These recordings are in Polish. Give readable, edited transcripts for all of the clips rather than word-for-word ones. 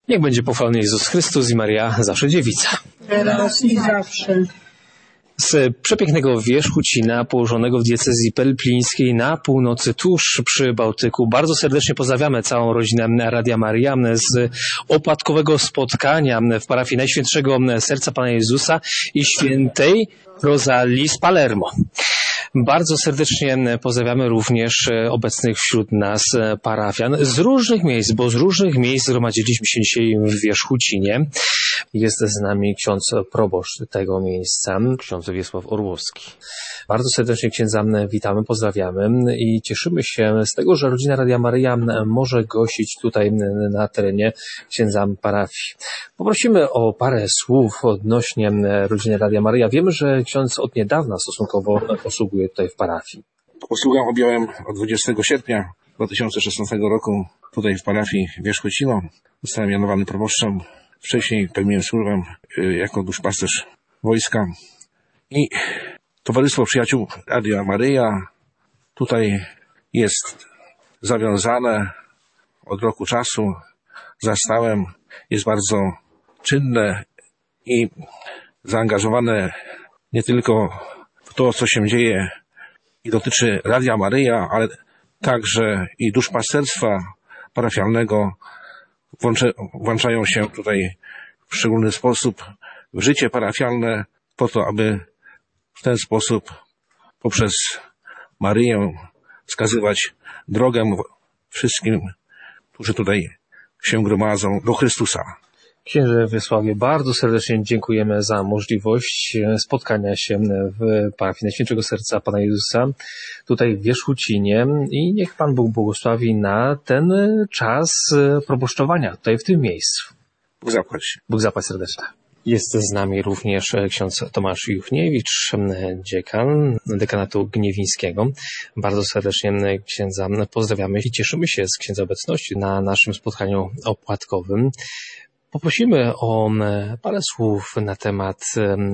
Niech będzie pochwalony Jezus Chrystus i Maria zawsze dziewica. Teraz i zawsze. Z przepięknego Wierzchucina, położonego w diecezji pelplińskiej na północy, tuż przy Bałtyku. Bardzo serdecznie pozdrawiamy całą rodzinę Radia Maria z opłatkowego spotkania w parafii Najświętszego Serca Pana Jezusa i świętej Rozalii z Palermo. Bardzo serdecznie pozdrawiamy również obecnych wśród nas parafian z różnych miejsc, bo z różnych miejsc zgromadziliśmy się dzisiaj w Wierzchucinie. Jest z nami ksiądz proboszcz tego miejsca, ksiądz Wiesław Orłowski. Bardzo serdecznie księdza witamy, pozdrawiamy i cieszymy się z tego, że rodzina Radia Maryja może gościć tutaj na terenie księdza parafii. Poprosimy o parę słów odnośnie rodziny Radia Maryja. Wiemy, że ksiądz od niedawna stosunkowo posługuje tutaj w parafii. Posługę objąłem od 20 sierpnia 2016 roku tutaj w parafii Wierzchucino. Zostałem mianowany proboszczem. Wcześniej pełniłem służbę jako duszpasterz wojska i Towarzystwo Przyjaciół Radia Maryja tutaj jest zawiązane od roku czasu. Zastałem, jest bardzo czynne i zaangażowane nie tylko w to, co się dzieje i dotyczy Radia Maryja, ale także i duszpasterstwa parafialnego. Włączają się tutaj w szczególny sposób w życie parafialne po to, aby w ten sposób poprzez Maryję wskazywać drogę wszystkim, którzy tutaj się gromadzą do Chrystusa. Księże Wiesławie, bardzo serdecznie dziękujemy za możliwość spotkania się w parafii Najświętszego Serca Pana Jezusa tutaj w Wierzchucinie i niech Pan Bóg błogosławi na ten czas proboszczowania tutaj w tym miejscu. Bóg zapłać. Bóg zapłać serdecznie. Jest z nami również ksiądz Tomasz Juchniewicz, dziekan dekanatu gniewińskiego. Bardzo serdecznie księdza pozdrawiamy i cieszymy się z księdza obecności na naszym spotkaniu opłatkowym. Poprosimy o parę słów na temat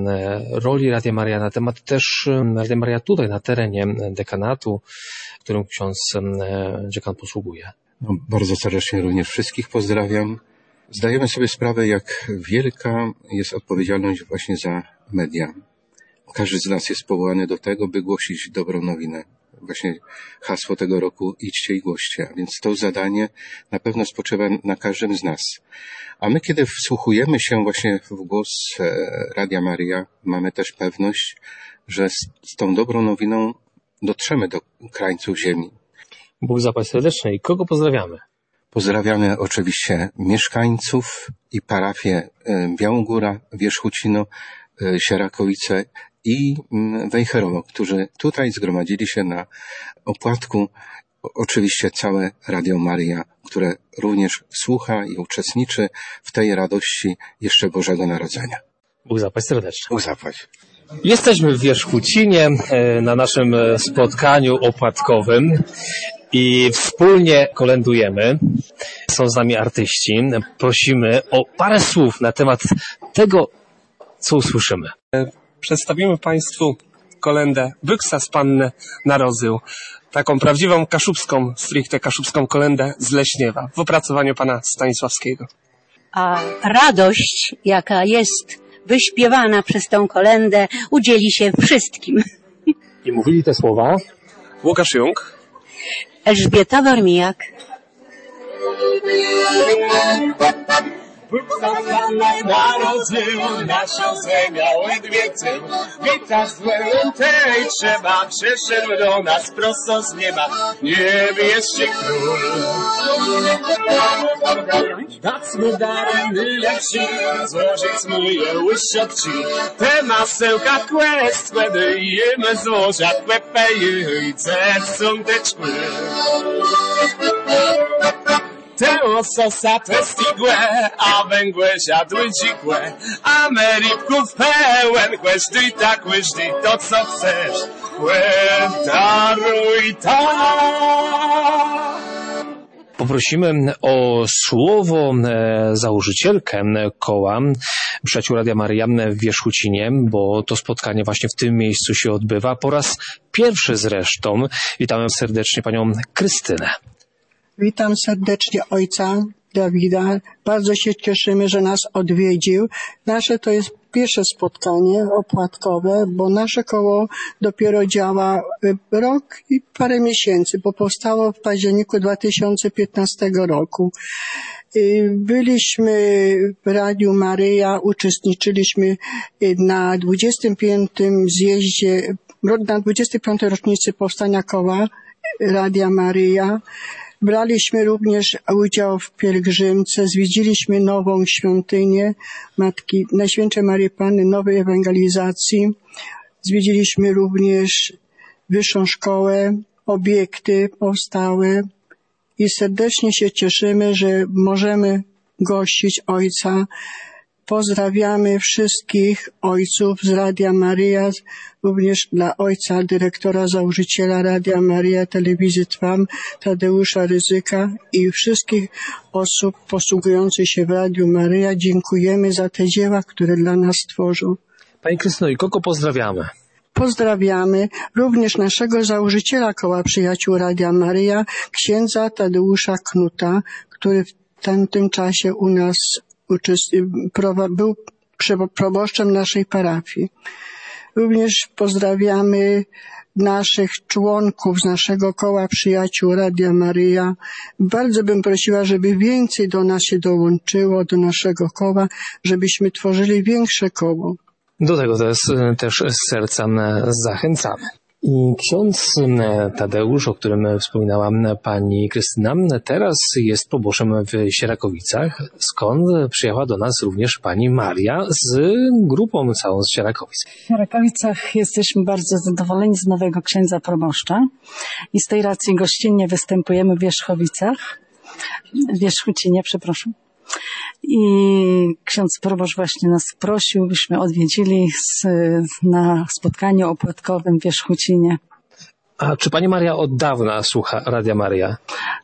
roli Radia Maryja, na temat też Radia Maryja tutaj na terenie dekanatu, którym ksiądz dziekan posługuje. Bardzo serdecznie również wszystkich pozdrawiam. Zdajemy sobie sprawę, jak wielka jest odpowiedzialność właśnie za media. Każdy z nas jest powołany do tego, by głosić dobrą nowinę. Właśnie hasło tego roku: idźcie i głoście. A więc to zadanie na pewno spoczywa na każdym z nas. A my, kiedy wsłuchujemy się właśnie w głos Radia Maryja, mamy też pewność, że z tą dobrą nowiną dotrzemy do krańców ziemi. Bóg zapłać serdecznie. I kogo pozdrawiamy? Pozdrawiamy oczywiście mieszkańców i parafię Białogóra, Wierzchucino, Sierakowice i Wejherowo, którzy tutaj zgromadzili się na opłatku. Oczywiście całe Radio Maryja, które również słucha i uczestniczy w tej radości jeszcze Bożego Narodzenia. Bóg zapłać serdecznie. Bóg zapłać. Jesteśmy w Wierzchucinie na naszym spotkaniu opłatkowym i wspólnie kolędujemy. Są z nami artyści. Prosimy o parę słów na temat tego, co usłyszymy. Przedstawimy Państwu kolędę Byksas Pannę Narozył. Taką prawdziwą kaszubską, stricte kaszubską kolędę z Leśniewa w opracowaniu pana Stanisławskiego. A radość, jaka jest wyśpiewana przez tą kolędę, udzieli się wszystkim. I mówili te słowa Łukasz Jung, Elżbieta Warmijak. Byksas Panna narozył, naszą ziemię łydwiecył. Witasz z tej trzeba, przyszedł do nas prosto z nieba, niebieski król. Dać mu darem lepszy, złożyć mu je łysiotci. Te masełka quest, kiedy jemy złoża, kwepeje i są te czpy. Te ososa, te stigłe, a węgłe siadły dzikłe, a meripków pełen, kłeżdy tak, kłeżdy to co chcesz, daruj tak. Poprosimy o słowo założycielkę koła Przyjaciół Radia Maryja w Wierzchucinie, bo to spotkanie właśnie w tym miejscu się odbywa po raz pierwszy zresztą. Witamy serdecznie panią Krystynę. Witam serdecznie ojca Dawida. Bardzo się cieszymy, że nas odwiedził. Nasze to jest pierwsze spotkanie opłatkowe, bo nasze koło dopiero działa rok i parę miesięcy, bo powstało w październiku 2015 roku. Byliśmy w Radiu Maryja, uczestniczyliśmy na 25. zjeździe, na 25. rocznicy powstania koła Radia Maryja. Braliśmy również udział w pielgrzymce, zwiedziliśmy nową świątynię Matki Najświętszej Maryi Panny Nowej Ewangelizacji. Zwiedziliśmy również wyższą szkołę, obiekty powstałe i serdecznie się cieszymy, że możemy gościć Ojca. Pozdrawiamy wszystkich ojców z Radia Maryja, również dla ojca dyrektora, założyciela Radia Maryja, telewizji Trwam, Tadeusza Rydzyka i wszystkich osób posługujących się w Radiu Maryja. Dziękujemy za te dzieła, które dla nas tworzą. Pani Krystyno, i kogo pozdrawiamy? Pozdrawiamy również naszego założyciela Koła Przyjaciół Radia Maryja, księdza Tadeusza Knuta, który w tamtym czasie u nas był proboszczem naszej parafii. Również pozdrawiamy naszych członków z naszego Koła Przyjaciół Radia Maryja. Bardzo bym prosiła, żeby więcej do nas się dołączyło, do naszego koła, żebyśmy tworzyli większe koło. Do tego też z serca zachęcamy. I ksiądz Tadeusz, o którym wspominała pani Krystyna, teraz jest proboszczem w Sierakowicach, skąd przyjechała do nas również pani Maria z grupą całą z Sierakowic. W Sierakowicach jesteśmy bardzo zadowoleni z nowego księdza proboszcza i z tej racji gościnnie występujemy w Wierzchucinie, przepraszam. I ksiądz proboszcz właśnie nas prosił, byśmy odwiedzili na spotkaniu opłatkowym w Wierzchucinie. A czy pani Maria od dawna słucha Radia Maryja?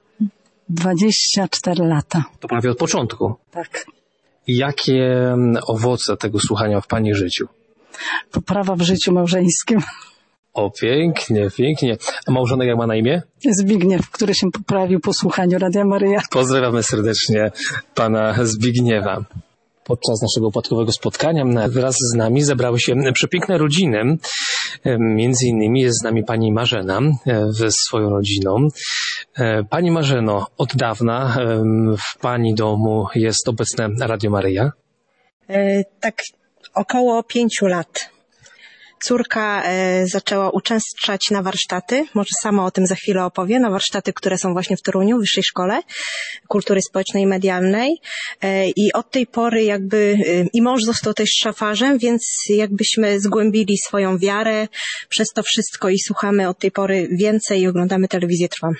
24 lata. To prawie od początku. Tak. Jakie owoce tego słuchania w pani życiu? Poprawa w życiu małżeńskim. O, pięknie, pięknie. A małżonek jak ma na imię? Zbigniew, który się poprawił po słuchaniu Radia Maryja. Pozdrawiamy serdecznie pana Zbigniewa. Podczas naszego opłatkowego spotkania wraz z nami zebrały się przepiękne rodziny. Między innymi jest z nami pani Marzena ze swoją rodziną. Pani Marzeno, od dawna w pani domu jest obecne Radio Maryja? Tak, około 5 lat. Córka zaczęła uczęszczać na warsztaty, może sama o tym za chwilę opowie, na warsztaty, które są właśnie w Toruniu, w Wyższej Szkole Kultury Społecznej i Medialnej. I od tej pory i mąż został też szafarzem, więc jakbyśmy zgłębili swoją wiarę przez to wszystko i słuchamy od tej pory więcej i oglądamy telewizję Trwam.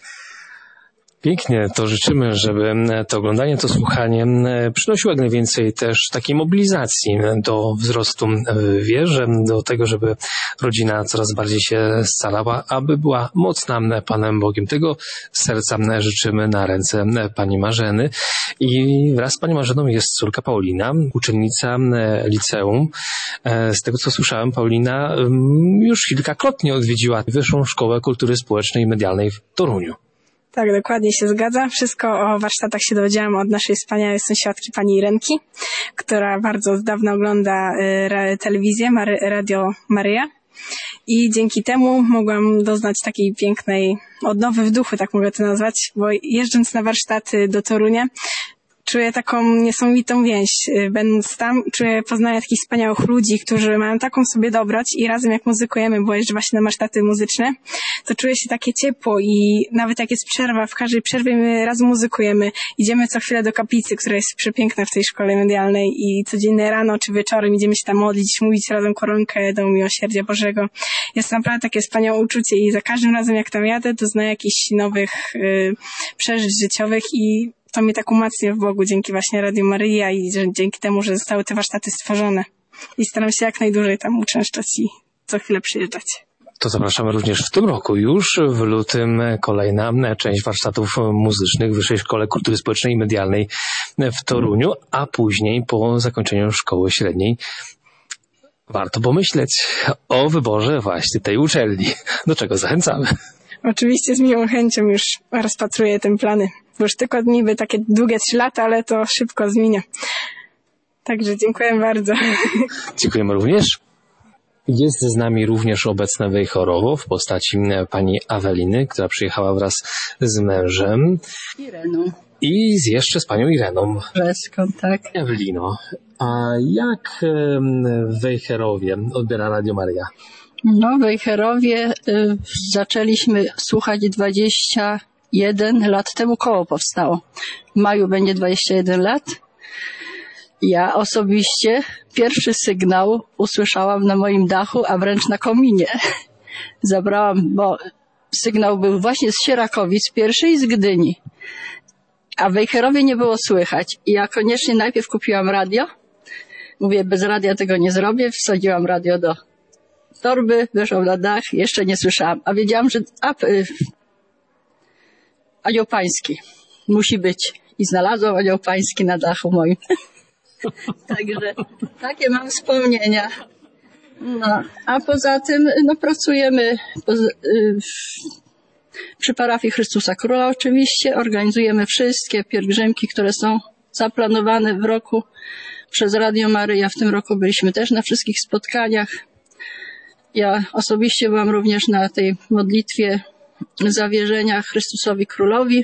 Pięknie, to życzymy, żeby to oglądanie, to słuchanie przynosiło jak najwięcej też takiej mobilizacji do wzrostu w wierze, do tego, żeby rodzina coraz bardziej się scalała, aby była mocna Panem Bogiem. Tego z serca życzymy na ręce pani Marzeny. I wraz z pani Marzeną jest córka Paulina, uczennica liceum. Z tego, co słyszałem, Paulina już kilkakrotnie odwiedziła Wyższą Szkołę Kultury Społecznej i Medialnej w Toruniu. Tak, dokładnie się zgadza. Wszystko o warsztatach się dowiedziałam od naszej wspaniałej sąsiadki, pani Irenki, która bardzo od dawna ogląda telewizję, Radio Maryja. I dzięki temu mogłam doznać takiej pięknej odnowy w duchu, tak mogę to nazwać, bo jeżdżąc na warsztaty do Torunia, czuję taką niesamowitą więź. Będąc tam, poznaję takich wspaniałych ludzi, którzy mają taką sobie dobroć i razem jak muzykujemy, bo jeżdżę właśnie na warsztaty muzyczne, to czuję się takie ciepło i nawet jak jest przerwa, w każdej przerwie my razem muzykujemy. Idziemy co chwilę do kaplicy, która jest przepiękna w tej szkole medialnej i codziennie rano czy wieczorem idziemy się tam modlić, mówić razem koronkę do Miłosierdzia Bożego. Jest naprawdę takie wspaniałe uczucie i za każdym razem jak tam jadę, doznaję jakichś nowych przeżyć życiowych i to mnie tak umacnia w Bogu dzięki właśnie Radiu Maryja i że dzięki temu, że zostały te warsztaty stworzone. I staram się jak najdłużej tam uczęszczać i co chwilę przyjeżdżać. To zapraszamy również w tym roku. Już w lutym kolejna część warsztatów muzycznych w Wyższej Szkole Kultury Społecznej i Medialnej w Toruniu, a później po zakończeniu szkoły średniej warto pomyśleć o wyborze właśnie tej uczelni, do czego zachęcamy. Oczywiście z miłą chęcią już rozpatruję te plany bo już tylko niby takie długie 3 lata, ale to szybko zmienia. Także dziękuję bardzo. Dziękujemy również. Jest z nami również obecne Wejherowo w postaci pani Aweliny, która przyjechała wraz z mężem. Ireną. I jeszcze z panią Ireną. Breską, tak. Ewelino, a jak w Wejherowie odbiera Radio Maryja? No, w Wejherowie zaczęliśmy słuchać 21 lat temu, koło powstało. W maju będzie 21 lat. Ja osobiście pierwszy sygnał usłyszałam na moim dachu, a wręcz na kominie. Zabrałam, bo sygnał był właśnie z Sierakowic pierwszy i z Gdyni. A w Wejherowie nie było słychać. I ja koniecznie najpierw kupiłam radio. Mówię, bez radia tego nie zrobię. Wsadziłam radio do torby, weszłam na dach, jeszcze nie słyszałam. A wiedziałam, że Anioł Pański musi być. I znalazłam Anioł Pański na dachu moim. Także takie mam wspomnienia. No, a poza tym pracujemy przy parafii Chrystusa Króla oczywiście. Organizujemy wszystkie pielgrzymki, które są zaplanowane w roku przez Radio Maryja. W tym roku byliśmy też na wszystkich spotkaniach. Ja osobiście byłam również na tej modlitwie zawierzenia Chrystusowi Królowi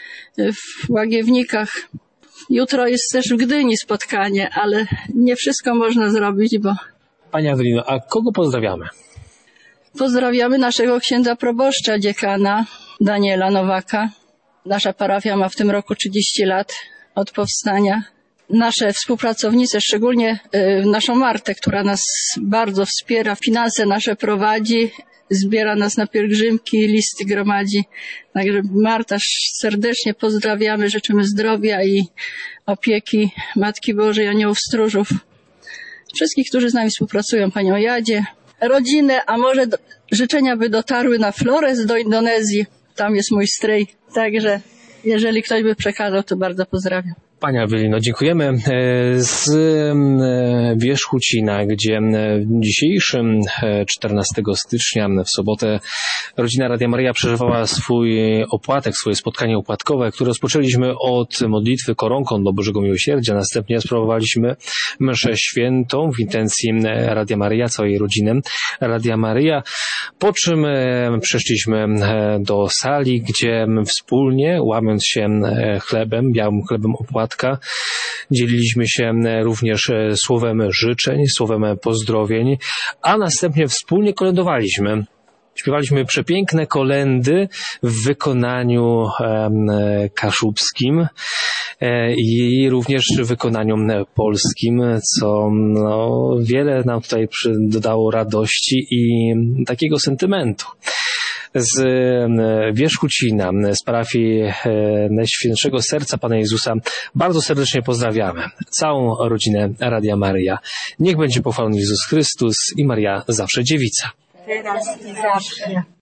w Łagiewnikach. Jutro jest też w Gdyni spotkanie, ale nie wszystko można zrobić, bo... Pani Ewelino, a kogo pozdrawiamy? Pozdrawiamy naszego księdza proboszcza, dziekana Daniela Nowaka. Nasza parafia ma w tym roku 30 lat od powstania. Nasze współpracownice, szczególnie naszą Martę, która nas bardzo wspiera, finanse nasze prowadzi, zbiera nas na pielgrzymki, listy gromadzi. Także Marta, serdecznie pozdrawiamy, życzymy zdrowia i opieki Matki Bożej, Aniołów Stróżów. Wszystkich, którzy z nami współpracują, panią Jadzie, rodzinę, a może życzenia by dotarły na Flores do Indonezji. Tam jest mój stryj. Także jeżeli ktoś by przekazał, to bardzo pozdrawiam. Pani Ewelino, dziękujemy. Z Wierzchucina, gdzie dzisiejszym 14 stycznia w sobotę rodzina Radia Maryja przeżywała swój opłatek, swoje spotkanie opłatkowe, które rozpoczęliśmy od modlitwy koronką do Bożego Miłosierdzia. Następnie sprawowaliśmy mszę świętą w intencji Radia Maryja, całej rodziny Radia Maryja, po czym przeszliśmy do sali, gdzie wspólnie, łamiąc się chlebem, białym chlebem opłatka, dzieliliśmy się również słowem życzeń, słowem pozdrowień, a następnie wspólnie kolędowaliśmy. Śpiewaliśmy przepiękne kolendy w wykonaniu kaszubskim i również w wykonaniu polskim, co wiele nam tutaj dodało radości i takiego sentymentu. Z Wierzchucina, z parafii Najświętszego Serca Pana Jezusa bardzo serdecznie pozdrawiamy całą rodzinę Radia Maryja. Niech będzie pochwalony Jezus Chrystus i Maria zawsze dziewica. Teraz i zawsze.